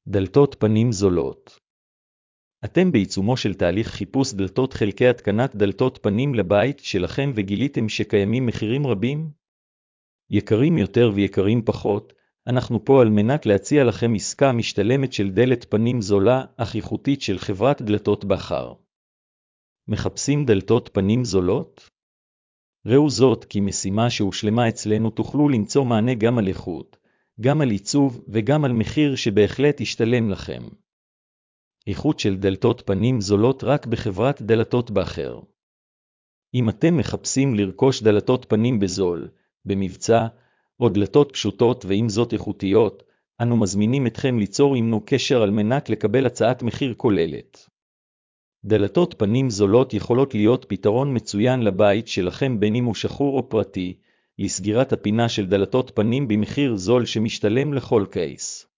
דלתות פנים זולות. אתם בעיצומו של תהליך חיפוש דלתות חלקי התקנת דלתות פנים לבית שלכם וגיליתם שקיימים מחירים רבים? יקרים יותר ויקרים פחות, אנחנו פה על מנת להציע לכם עסקה משתלמת של דלת פנים זולה אך איכותית של חברת דלתות בכר. מחפשים דלתות פנים זולות? ראו זאת כי משימה שהושלמה אצלנו תוכלו למצוא מענה גם על איכות, גם על עיצוב וגם על מחיר שבהחלט ישתלם לכם. איכות של דלתות פנים זולות רק בחברת דלתות בכר. אם אתם מחפשים לרכוש דלתות פנים בזול, במבצע, או דלתות פשוטות ועם זאת איכותיות, אנו מזמינים אתכם ליצור עמנו קשר על מנת לקבל הצעת מחיר כוללת. דלתות פנים זולות יכולות להיות פתרון מצוין לבית שלכם בין אם הוא שכור או פרטי, לסגירת הפינה של דלתות פנים במחיר זול שמשתלם לכל קייס.